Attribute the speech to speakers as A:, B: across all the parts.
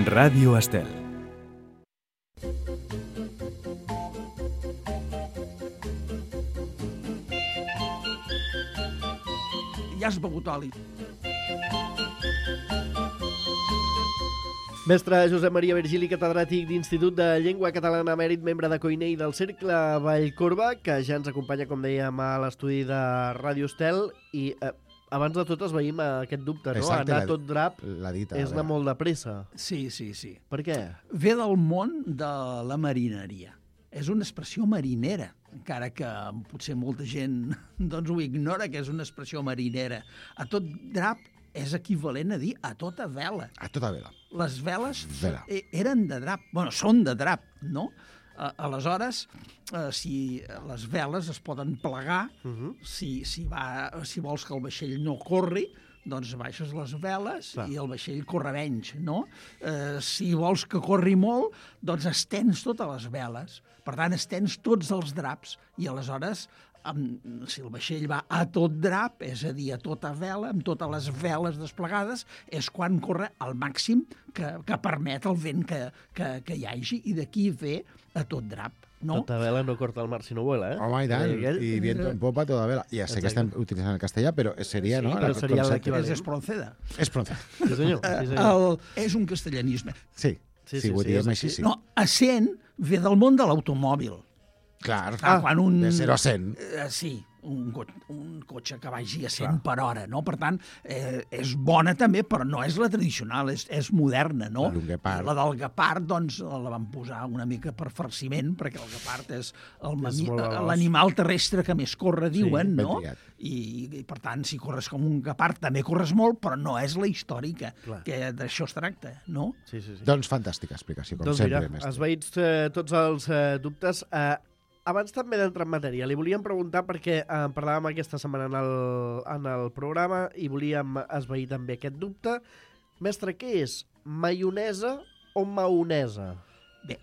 A: Ràdio Estel.
B: Ja has begut oli.
C: Mestre Josep Maria Virgili, catedràtic d'Institut de Llengua Catalana Emèrit, membre de COINE i del Cercle Vallcorba, que ja ens acompanya, com dèiem, a l'estudi de Ràdio Estel. I abans de tot esveïm aquest dubte, no?
D: Exacte,
C: anar tot drap és anar molt de pressa.
B: Sí, sí, sí.
C: Per què?
B: Ve del món de la marineria. És una expressió marinera, encara que potser molta gent doncs, ho ignora, que és una expressió marinera. A tot drap és equivalent a dir a tota vela.
D: A tota vela.
B: Les veles
D: Vela.
B: eren de drap. Bueno, són de drap, no? Aleshores, si les veles es poden plegar, si vols que el vaixell no corri, doncs baixes les veles i el vaixell corre menys, no? Si vols que corri molt, doncs estens totes les veles. Per tant, estens tots els draps i aleshores, si el vaixell va a tot drap, és a dir, a tota vela, amb totes les veles desplegades, és quan corre al màxim que permet el vent que hi hagi, i d'aquí ve a tot drap. No?
C: Tota vela no corta el mar si no vuela, eh?
D: Home, i tant. I viento en popa, tota vela. Ja sé que estem utilitzant el castellà, però seria,
C: Sí,
D: no?
C: però seria
B: És espronceda.
D: És pronunciat.
C: Sí, senyor. Sí, senyor.
B: És un castellanisme.
D: Sí,
C: Sí,
D: ho diem així, sí.
B: No, a 100 ve del món de l'automòbil.
D: Clar,
B: Quan un...
D: de 0 a 100.
B: Sí, un cotxe que vagi a 100 per hora, no? Per tant, és bona també, però no és la tradicional, és moderna, no?
D: La d'un guepard.
B: La del guepard, doncs, la van posar una mica per farciment, perquè el guepard és
C: molt veloç.
B: l'animal terrestre que més corre, diuen,
D: ben
B: no?
D: triat.
B: I, per tant, si corres com un guepard, també corres molt, però no és la històrica, que d'això es tracta, no?
C: Sí.
D: Doncs fantàstica explicació, com
C: Doncs
D: sempre,
C: mira,
D: mestre.
C: esveïts tots els dubtes. Abans també d'entrar en matèria, li volíem preguntar, perquè parlàvem aquesta setmana en el programa i volíem esveir també aquest dubte. Mestre, què és? Maionesa o maonesa?
B: Bé,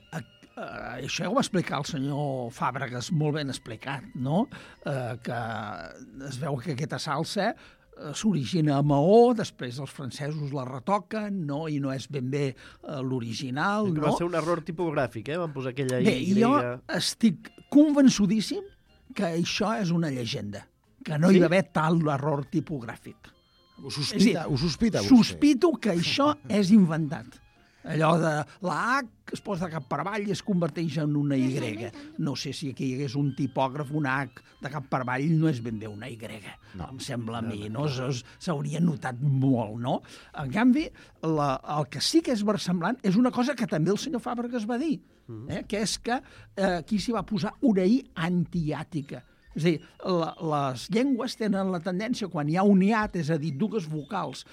B: això ja ho va explicar el senyor Fàbregas, molt ben explicat, no? Que es veu que aquesta salsa s'origina a Maó, després els francesos la retoquen, no? I no és ben bé l'original, no?
C: Va ser un error tipogràfic, Van posar aquella
B: Bé,
C: Y.
B: jo estic convençudíssim que això és una llegenda, que no hi va haver tal error tipogràfic.
D: Ho sospita vostè.
B: Sospito que això és inventat. Allò de la H es posa de cap per avall i es converteix en una Y. No sé si aquí hi hagués un tipògraf, una H de cap per avall no és ben bé una Y. No, em sembla a mi, no? S'hauria notat molt, no? En canvi, el que sí que és versemblant és una cosa que també el senyor Fàbregas va dir, que és que aquí s'hi va posar una I antiàtica. És a dir, les llengües tenen la tendència, quan hi ha un hiat, és a dir, dues vocals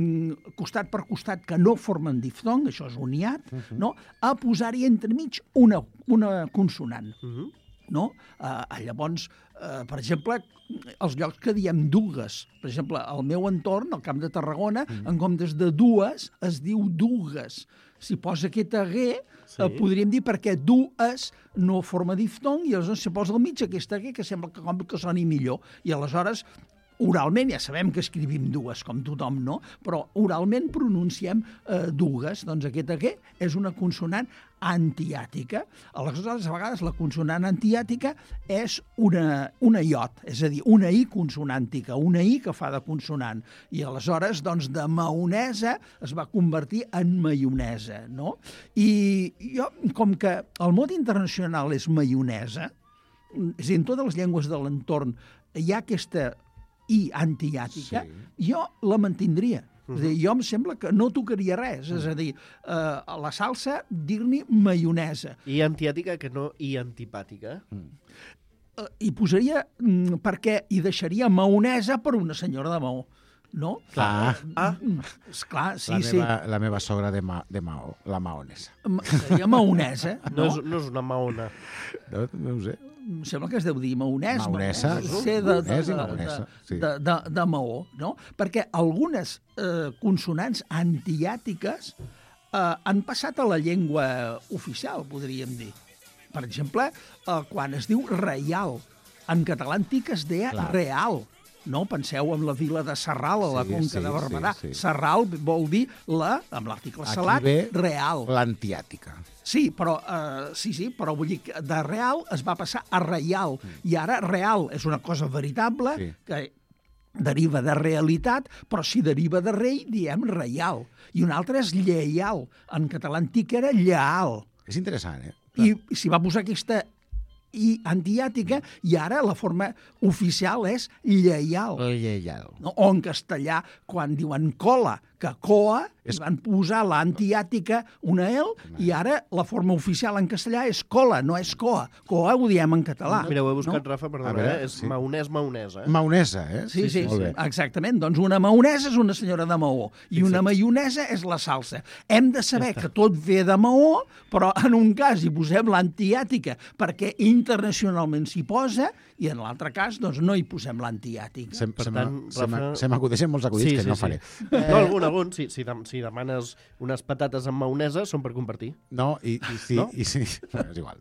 B: costat per costat que no formen diftong, això és un hiat, no? A posar-hi entremig una consonant. No? Llavors, per exemple, els llocs que diem dugues, per exemple, al meu entorn, al Camp de Tarragona, en comptes de dues, es diu dugues. Si posa aquesta G, podríem dir perquè dues no forma diftong i aleshores si posa al mig aquesta G que sembla que soni millor. I aleshores, oralment, ja sabem que escrivim dues, com tothom, no? Però oralment pronunciem dugues. Doncs aquesta G és una consonant antiàtica. Aleshores, a vegades la consonant antiàtica és una iot, és a dir, una I consonàntica, una I que fa de consonant. I aleshores, doncs, de maonesa es va convertir en maionesa, no? I jo, com que el mot internacional és maionesa, és a dir, en totes les llengües de l'entorn hi ha aquesta I antiàtica, jo la mantindria. És a dir, jo em sembla que no tocaria res. És a dir, a la salsa dir-n'hi maionesa.
C: I antiàtica, que no i antipàtica.
B: I posaria, perquè hi deixaria maonesa per una senyora de Maó. No? Esclar, sí.
D: La meva sogra de Maó, la maonesa.
B: Seria maonesa, no?
C: No és una maona.
D: No ho sé.
B: Em sembla que es deu dir maonès.
D: Maonesa,
B: de Maó, no? Perquè algunes consonants antiàtiques han passat a la llengua oficial, podríem dir. Per exemple, quan es diu reial, en català antic es deia real. no? Penseu en la vila de Sarral, a la Conca de Barberà.
D: Sí.
B: Sarral vol dir amb l'article salat, real.
D: L'antiàtica.
B: Sí, però vull dir que de real es va passar a reial, i ara real és una cosa veritable, que deriva de realitat, però si deriva de rei, diem reial. I un altre és lleial. En català antic era lleal.
D: És interessant, eh?
B: I s'hi va posar aquesta i antiàtica, i ara la forma oficial és lleial.
D: Lleial.
B: No? O en castellà, quan diuen cola, que coa, es van posar l'antiàtica una L, i ara la forma oficial en castellà és cola, no és coa. Coa ho diem en català.
C: Mira, ho he buscat, no? Rafa, perdona, és maonesa.
B: Maonesa, sí, exactament. Doncs una maonesa és una senyora de Maó, i una maionesa és la salsa. Hem de saber que tot ve de Maó, però en un cas hi posem l'antiàtica perquè internacionalment s'hi posa, i en l'altre cas doncs no hi posem l'antiàtica.
D: Se m'acudeixen molts acudits que no faré.
C: No, algun, si demanes unes patates amb maonesa, són per compartir.
D: No, i sí. És igual.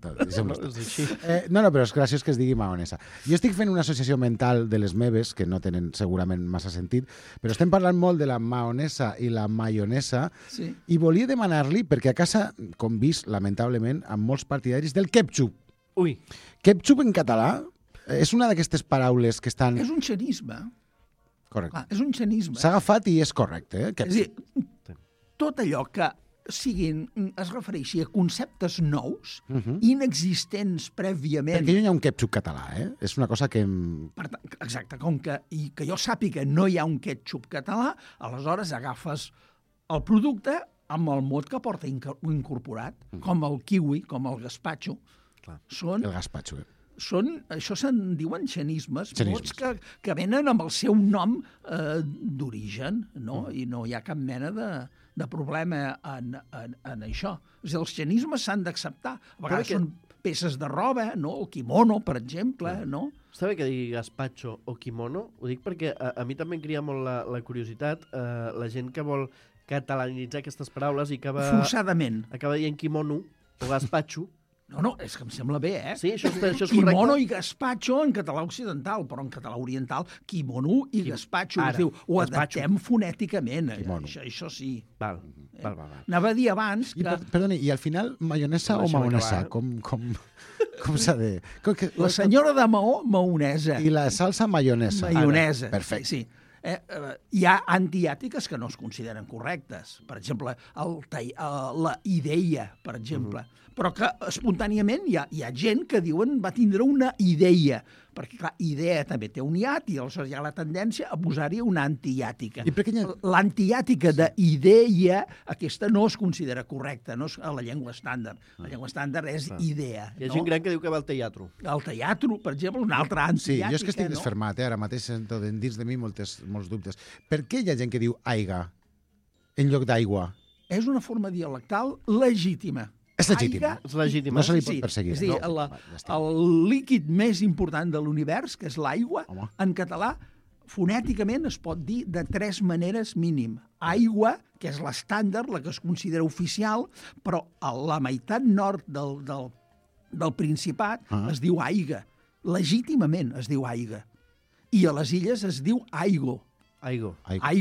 D: No, però és graciós que es digui maonesa. Jo estic fent una associació mental de les meves, que no tenen segurament massa sentit, però estem parlant molt de la maonesa i la maionesa, i volia demanar-li, perquè a casa convís, lamentablement, amb molts partidaris del ketchup.
C: Ui.
D: Ketchup en català és una d'aquestes paraules que estan...
B: És un xenisme.
D: Correcte.
B: És un xenisme.
D: S'ha agafat i és correcte, eh?
B: És a dir, tot allò que es refereixi a conceptes nous, inexistents prèviament...
D: Perquè no hi ha un ketchup català, eh? És una cosa que...
B: Exacte, com que jo sàpiga no hi ha un ketchup català, aleshores agafes el producte amb el mot que porta incorporat, com el kiwi, com el gazpacho.
D: El gazpacho,
B: això se'n diuen xenismes, mots que venen amb el seu nom d'origen, no? I no hi ha cap mena de problema en això. És a dir, els xenismes s'han d'acceptar. A vegades són peces de roba, no? El kimono, per exemple, no?
C: Està bé que digui gazpacho o kimono? Ho dic perquè a mi també em cria molt la curiositat, la gent que vol catalanitzar aquestes paraules i
B: forçadament
C: acaba dient kimono o gazpacho.
B: No, és que em sembla bé, eh?
C: Sí, això és correcte.
B: Kimono i gazpacho en català occidental, però en català oriental, kimono i gazpacho. Es diu, ho adaptem fonèticament, això sí.
C: Val.
B: Anava a dir abans que...
D: Perdoni, i al final, maionesa o maonesa? Com s'ha de...
B: La senyora de Maó, maonesa.
D: I la salsa maionesa.
B: Maionesa.
D: Perfecte.
B: Sí. Hi ha antiàtiques que no es consideren correctes. Per exemple, la idea, per exemple. Però que espontàniament hi ha gent que diuen va tindre una idea, perquè clar, idea també té un iat i aleshores hi ha la tendència a posar-hi una antiàtica. L'antiàtica d'idea, aquesta no es considera correcta, no és a la llengua estàndard. La llengua estàndard és idea.
C: Hi ha gent gran que diu que va al teatre.
B: Al teatre, per exemple, una altra antiàtica.
D: Sí, jo és que estic desfermat, ara mateix sento dins de mi molts dubtes. Per què hi ha gent que diu aiga en lloc d'aigua?
B: És una forma dialectal legítima.
D: És legítima. No se li pot perseguir.
B: És a dir, el líquid més important de l'univers, que és l'aigua, en català, fonèticament es pot dir de 3 maneres mínim. Aigua, que és l'estàndard, la que es considera oficial, però a la meitat nord del Principat es diu aiga. Legítimament es diu aiga. I a les illes es diu aigo.
C: Aigo.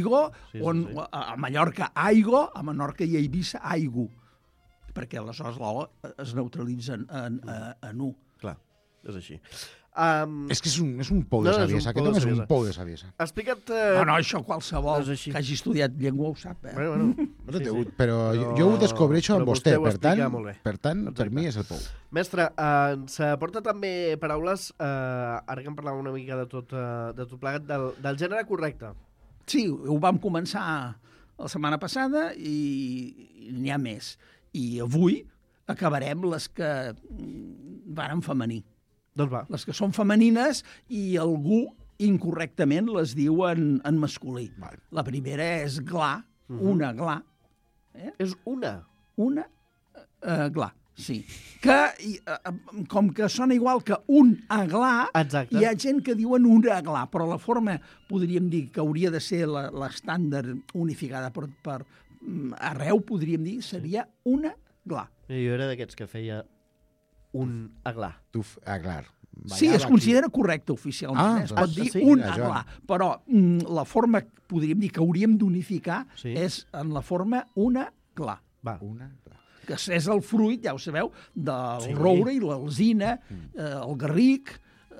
B: A Mallorca, aigo, a Menorca i a Eivissa, aigo. Perquè aleshores l'O es neutralitza en U.
C: Clar, és així.
D: És que és un pou de saviesa. Aquest home és un pou de saviesa.
C: Explica't...
B: No, això qualsevol que hagi estudiat llengua ho sap.
D: Però jo ho descobreixo amb vostè. Per tant, per mi és el pou.
C: Mestre, ens porta també paraules, ara que en parlàvem una mica de tot plegat, del gènere correcte.
B: Sí, ho vam començar la setmana passada i n'hi ha més. I avui acabarem les que van en femení.
C: Doncs va.
B: Les que són femenines i algú incorrectament les diu en masculí. La primera és gla, una gla.
C: És una?
B: Una gla, sí. Que, com que sona igual que un aglà, hi ha gent que diuen un aglà, però la forma, podríem dir, que hauria de ser l'estàndard unificada per arreu, podríem dir, seria una glà.
C: Jo era d'aquests que feia un aglà.
D: Aglar.
B: Sí, es considera correcte oficialment. Es pot dir un aglà, però la forma, podríem dir, que hauríem d'unificar és en la forma una glà. Que és el fruit, ja ho sabeu, del roure i l'alzina, el garric,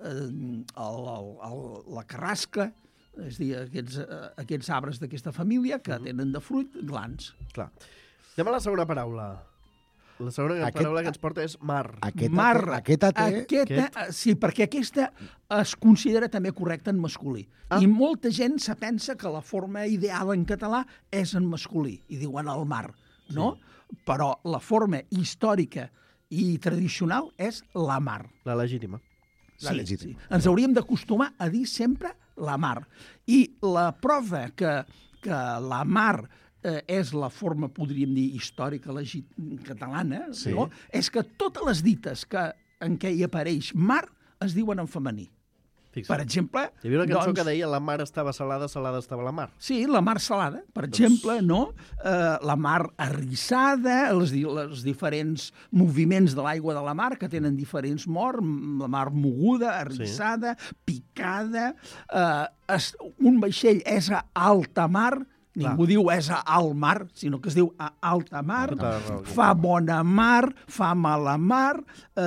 B: la carrasca, és a dir, aquests arbres d'aquesta família que tenen de fruit glans.
C: Clar. Anem a la segona paraula. La segona paraula que ens porta és mar.
B: Sí, perquè aquesta es considera també correcta en masculí. I molta gent se pensa que la forma ideal en català és en masculí, i diuen el mar, no? Però la forma històrica i tradicional és la mar.
C: La legítima.
B: Sí. Ens hauríem d'acostumar a dir sempre la mar. I la prova que la mar és la forma, podríem dir, històrica catalana, no? És que totes les dites en què hi apareix mar es diuen en femení. Per exemple...
C: Hi havia una cançó que deia la mar estava salada, salada estava la mar.
B: Sí, la mar salada, per exemple, no? La mar arrissada, els diferents moviments de l'aigua de la mar que tenen diferents morts, la mar moguda, arrissada, picada... Un vaixell és a alta mar. Ningú diu és a alt mar, sinó que es diu a alta mar, fa bona mar, fa mala mar,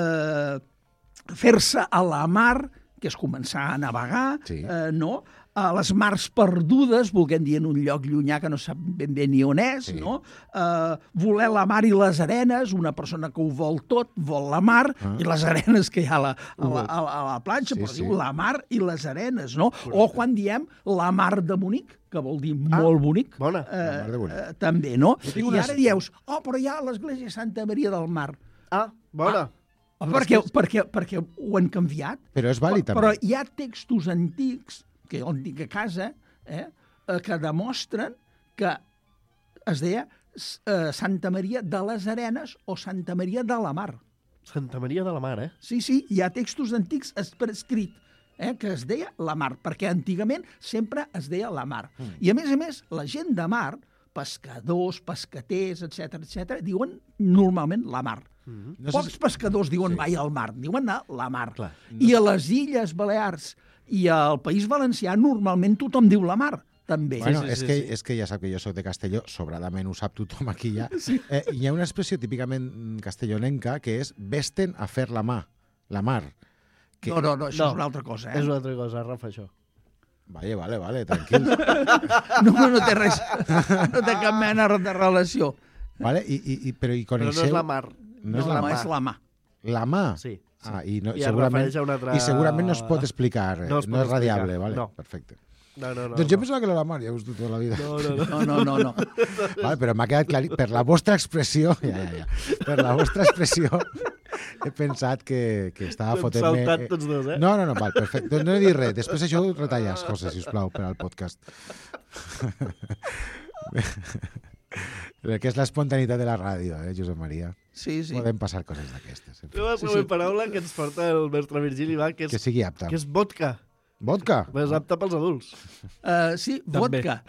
B: fer-se a la mar, que és començar a navegar, no? A les mars perdudes, volguem dir en un lloc llunyà que no sap ben bé ni on és, no? Voler la mar i les arenes, una persona que ho vol tot, vol la mar i les arenes que hi ha a la platja, però diu la mar i les arenes, no? O quan diem la mar de bonic, que vol dir molt bonic, també, no? I ara dius, però hi ha l'església Santa Maria del Mar.
C: Bona.
B: Perquè ho han canviat.
D: Però és vàlid, també.
B: Però hi ha textos antics, que jo en dic a casa, que demostren que es deia Santa Maria de les Arenes o Santa Maria de la Mar.
C: Santa Maria de la Mar,
B: Sí, hi ha textos antics prescrits que es deia la Mar, perquè antigament sempre es deia la Mar. I a més, la gent de mar, pescadors, pescaters, etc., diuen normalment la Mar. Pocs pescadors diuen mai al mar, diuen a la mar. I a les Illes Balears i al País Valencià normalment tothom diu la mar, també.
D: Bueno, és que ja sap que jo soc de Castelló, sobradament ho sap tothom aquí ja. Hi ha una expressió típicament castellonenca que és vesten a fer la mar.
B: No, això és una altra cosa.
C: És una altra cosa, Rafa, això.
D: Vale, tranquil.
B: No té res, no té cap mena de relació.
D: Però
C: no és la mar.
B: No és la mar, és la mà.
D: La mà?
C: Sí.
D: I segurament no es pot explicar, no és radiable, vale?
C: No.
D: Perfecte.
C: No.
D: Doncs jo pensava que era la mar, ja ho has dit tota la vida.
B: No.
D: Vale, però m'ha quedat clar, per la vostra expressió, per la vostra expressió, he pensat que estava fotent-me...
C: Saltat tots dos,
D: No, val, perfecte. No he dit res. Després això ho retalles, coses, sisplau, per al podcast. Que és l'espontaneïtat de la ràdio, Josep Maria.
B: Sí.
D: Podem passar coses d'aquestes.
C: La següent paraula que ens porta el mestre Virgili va, que
D: sigui apta.
C: Que és vodka.
D: Vodka?
C: És apta pels adults.
B: Sí, vodka.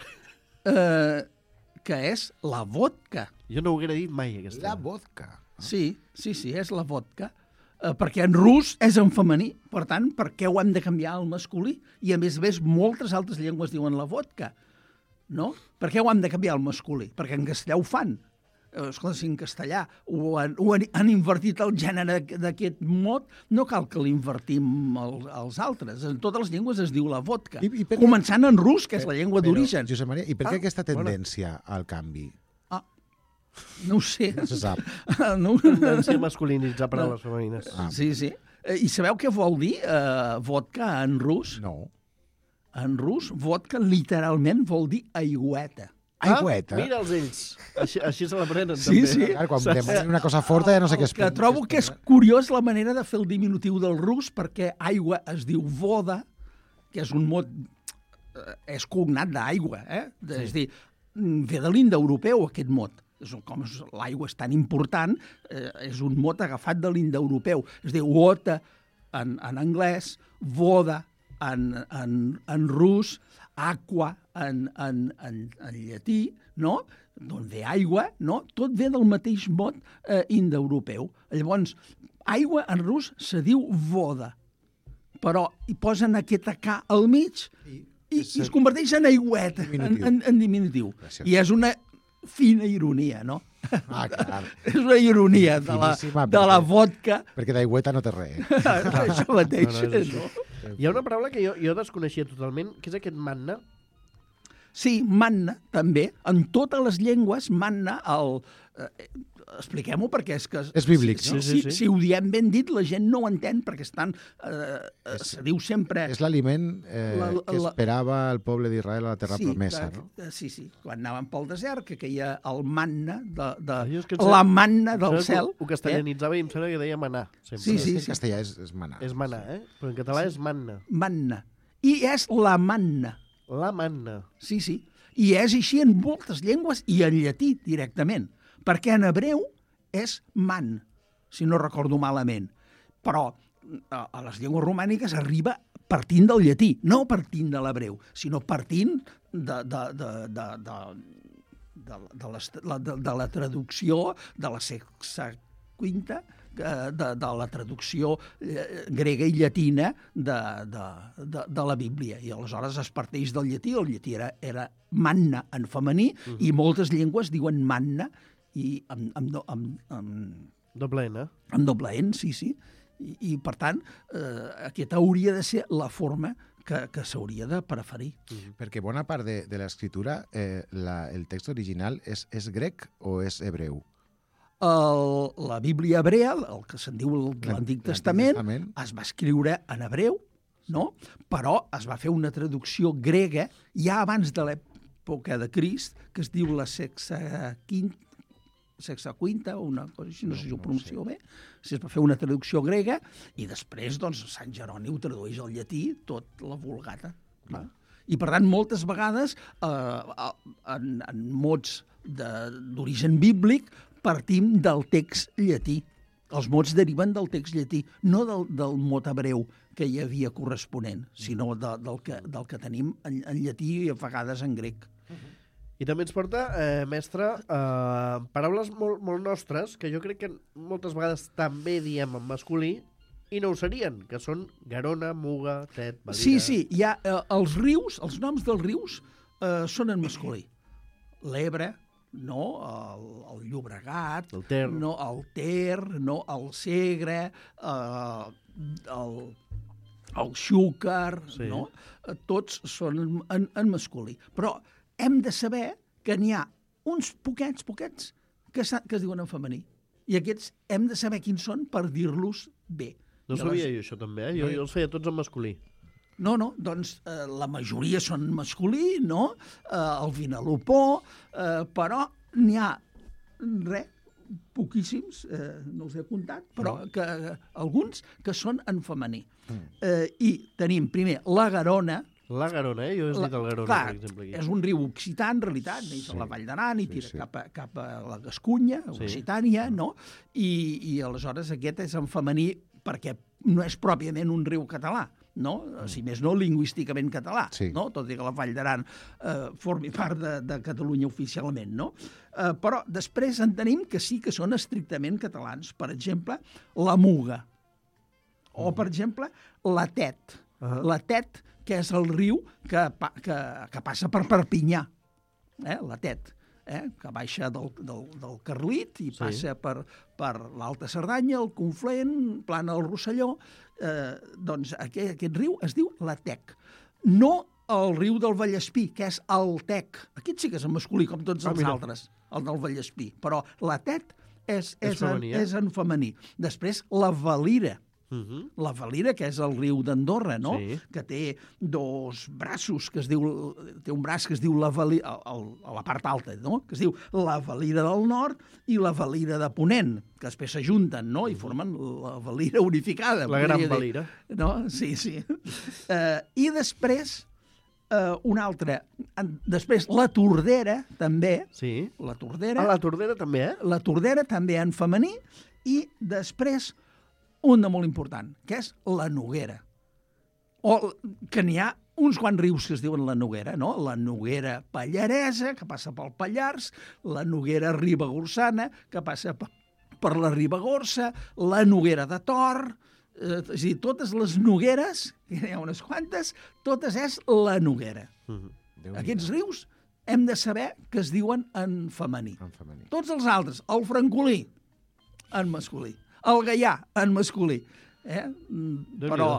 B: Que és la vodka.
C: Jo no ho haguera dit mai, aquesta.
D: La vodka.
B: Sí, és la vodka. Perquè en rus és en femení. Per tant, per què ho hem de canviar al masculí? I a més, moltes altres llengües diuen la vodka. No? Per què ho hem de canviar al masculí? Perquè en castellà ho fan. Escolta, si en castellà han invertit el gènere d'aquest mot, no cal que l'invertim als altres. En totes les llengües es diu la vodka. Començant en rus, que és la llengua d'origen.
D: Josep Maria, i per què aquesta tendència al canvi?
B: No ho sé.
D: No se sap.
C: Tendència a masculinitzar paraules femenines.
B: Sí. I sabeu què vol dir vodka en rus?
D: No.
B: En rus, vodka literalment vol dir aigüeta.
D: Aigüeta?
C: Mira'ls ells. Així se l'aprenen, també.
B: Sí.
D: Quan demanen una cosa forta ja no sé què és.
B: Que trobo que és curiós la manera de fer el diminutiu del rus, perquè aigua es diu voda, que és un mot... és cognat d'aigua, És dir, ve de l'indoeuropeu, aquest mot. Com l'aigua és tan important, és un mot agafat de l'indoeuropeu. Es diu water en anglès, voda en rus, aqua en llatí, no? Doncs ve aigua, no? Tot ve del mateix mot indoeuropeu. Llavors, aigua en rus se diu voda. però hi posen aquest K al mig i es converteix en aigüet, en diminutiu. I és una fina ironia, no?
D: Clar.
B: És una ironia de la vodka.
D: Perquè d'aigüeta no té res.
B: Això mateix. No?
C: Hi ha una paraula que jo desconeixia totalment, que és aquest manna.
B: Sí, manna, també. En totes les llengües, manna, expliquem-ho perquè és que...
D: És bíblic, no?
B: Si ho diem ben dit, la gent no ho entén perquè estan... se diu sempre...
D: És l'aliment que esperava el poble d'Israel a la terra promesa, no?
B: Sí. Quan anaven pel desert, que queia el manna, la manna del cel.
C: Ho castellanitzava i em sembla que deia manar.
B: Sí.
D: En castellà és manar.
C: És manar, però en català és manna.
B: Manna. I és la manna.
C: La manna.
B: Sí. I és així en moltes llengües i en llatí directament, perquè en hebreu és man, si no recordo malament. Però a les llengües romàniques arriba partint del llatí, no partint de l'hebreu, sinó partint de la traducció de la Sexaquinta, de la traducció grega i llatina de la Bíblia. I aleshores es parteix del llatí, el llatí era manna en femení, i moltes llengües diuen manna i amb
C: doble N.
B: Amb doble N, sí. I per tant, aquesta hauria de ser la forma que s'hauria de preferir.
D: Perquè bona part de l'escriptura, el text original és grec o és hebreu?
B: La Bíblia hebrea, el que se'n diu l'Antic Testament, es va escriure en hebreu, no? Però es va fer una traducció grega ja abans de l'època de Crist, que es diu la Sexaquinta, o una cosa així, no sé si ho pronuncio bé. Es va fer una traducció grega i després, doncs, Sant Jeroni ho tradueix al llatí, tot la Vulgata. I, per tant, moltes vegades, en mots d'origen bíblic, partim del text llatí. Els mots deriven del text llatí, no del mot hebreu que hi havia corresponent, sinó del que tenim en llatí i a vegades en grec.
C: I també ens porta, mestre, paraules molt nostres, que jo crec que moltes vegades també diem en masculí, i no ho serien, que són Garona, Muga, Tet, Valira... Sí,
B: hi ha els rius, els noms dels rius són en masculí. L'Ebre, no, el Llobregat, el Ter, no, el Segre, el Xúquer, no? Tots són en masculí. Però hem de saber que n'hi ha uns poquets que es diuen en femení. I aquests hem de saber quins són per dir-los bé.
C: No sabia jo això també, jo els feia tots en masculí.
B: No, doncs la majoria són masculí, no? El Vinalopó, però n'hi ha poquíssims, no els he comptat, però alguns que són en femení. I tenim primer la Garona.
C: La Garona, jo he dit el Garona, per exemple. Aquí.
B: És un riu occità, en realitat, neix a la Vall d'Aran i tira cap a la Gascunya, Occitània, no? I aleshores aquest és en femení perquè no és pròpiament un riu català, no? Si més no, lingüísticament català, no? Tot i que la Vall d'Aran formi part de Catalunya oficialment, no? Però després en tenim que sí que són estrictament catalans. Per exemple, la Muga. O, per exemple, la Tet. La Tet, que és el riu que passa per Perpinyà. La Tet. Que baixa del Carlit i passa per l'Alta Cerdanya, el Conflent, plana el Rosselló. Doncs aquest riu es diu la Tec. No el riu del Vallespí, que és el Tec. Aquest sí que és en masculí, com tots els altres, el del Vallespí. Però la Tet és en femení. Després, la Valira. La Valira, que és el riu d'Andorra, no? Que té dos braços, té un braç que es diu la Valira, a la part alta, no? Que es diu la Valira del Nord i la Valira de Ponent, que després s'ajunten, no? I formen la Valira unificada.
C: La Gran Valira.
B: No? Sí. I després, una altra. Després, la Tordera, també.
C: Sí.
B: La Tordera.
C: La Tordera també,
B: La Tordera també en femení. I després, un de molt important, que és la Noguera. O que n'hi ha uns quants rius que es diuen la Noguera, no? La Noguera Pallaresa, que passa pel Pallars, la Noguera Ribagorçana, que passa per la Ribagorça, la Noguera de Tor, És a dir, totes les nogueres, que hi ha unes quantes, totes és la noguera. Aquests rius hem de saber que es diuen en femení. Tots els altres, el francolí, en masculí. El gaià, en masculí. Però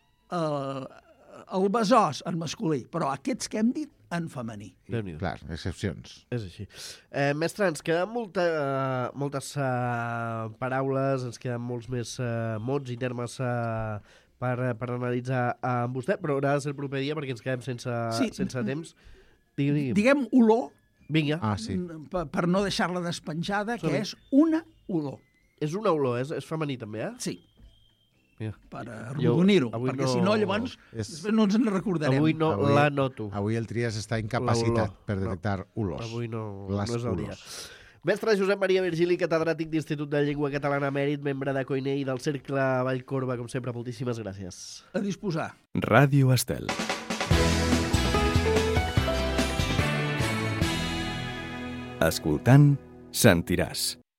B: el besòs, en masculí. Però aquests que hem dit, en femení.
D: Clar, excepcions.
C: És així. Mestre, ens queden moltes paraules, ens queden molts més mots i termes per analitzar amb vostè, però haurà de ser el proper dia perquè ens quedem sense temps.
B: Diguem olor,
C: vinga.
B: per no deixar-la despenjada, que és una olor.
C: És una olor, és femení també,
B: Sí.
C: Mira.
B: Per arrodonir-ho, perquè si no, llavors, després no ens en recordarem.
C: Avui no la noto.
D: Avui el Trias està incapacitat per detectar olors.
C: Avui no és el dia. Mestre Josep Maria Virgili, catedràtic d'Institut de Llengua Catalana Mèrit, membre de COINE i del Cercle Vallcorba, com sempre, moltíssimes gràcies.
B: A disposar.
A: Ràdio Estel. Escoltant, sentiràs.